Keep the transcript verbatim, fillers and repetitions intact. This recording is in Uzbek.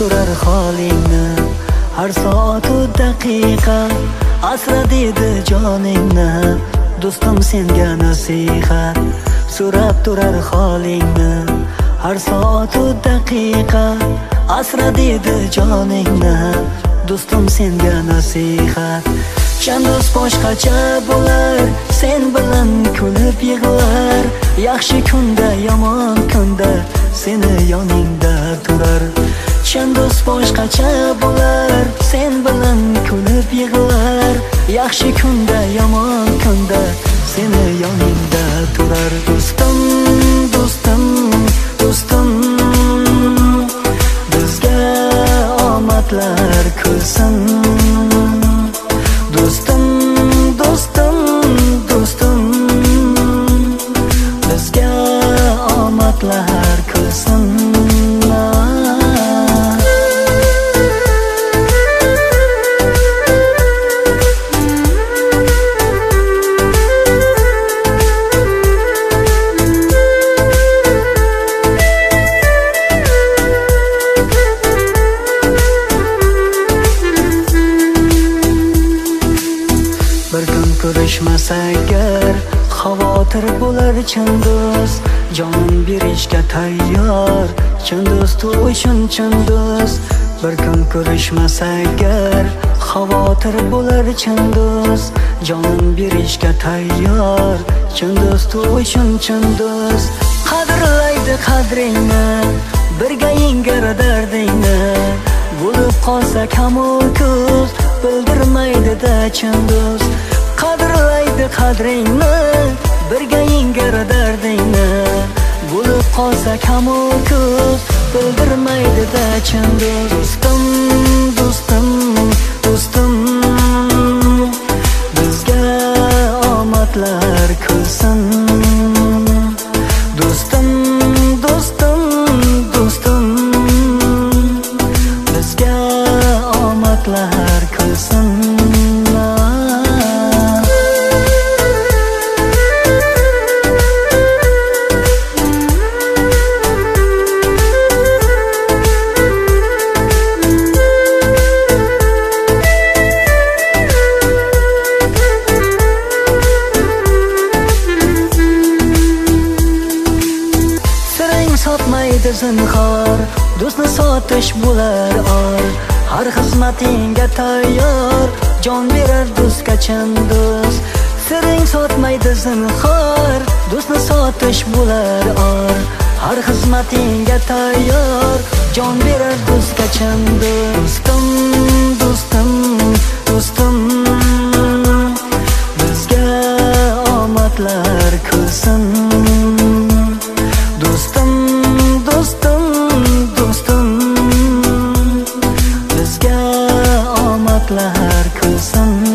turar holingni har soatu daqiqa, asra dedi joningni do'stim senga nasihat. So'rab turar holingni har soatu daqiqa, asra dedi joningni do'stim senga nasihat. Chandoz boshqacha bo'lar, sen bilan kulib yig'lar, yaxshi kunda yomon kunda seni yoningda turar. Chandoz boshqacha bo'lar, sen bilan kulib yig'lar, yaxshi kunda yomon kunda seni yoningda turar. Do'stim, do'stim, do'stim, bizga omadlar kulsin. Do'stim, do'stim, do'stim, bizga omadlar kulsin. Bir kun ko'rishmasa agar xavotir bo'lar chin do'st, jonim berishga tayyor chin do'st uchun chin do'st. Bir kun ko'rishmasa agar xavotir bo'lar chin do'st, jonim berishga tayyor chin do'st uchun chin do'st. Qadrlaydi qadringni, birga yengar dardingni, bo'lib qolsa kamu ko'z bildirmaydi-da chin do'st. Qadrlaydi qadringni, birga yengar dardingni, bo'lib qolsa kamu ko'z bildirmaydi-da chin do'stim. Do'stim, do'stim, bizga omadlar kulsin. Do'stim, do'stim, do'stim, bizga omadlar kulsin. Sotmaydi zinhor, do'stni sotish bo'lar or. Har xizmatingga tayyor, jon berar do'stga chin do'st. Siring sotmaydi zinhor, do'stni sotish bo'lar or. Har xizmatingga tayyor, jon berar do'stga chin do'stim. Do'stim, do'stim, bizga omadlar kulsin. Do'stim, do'stim, do'stim, bizga omadlar kulsin.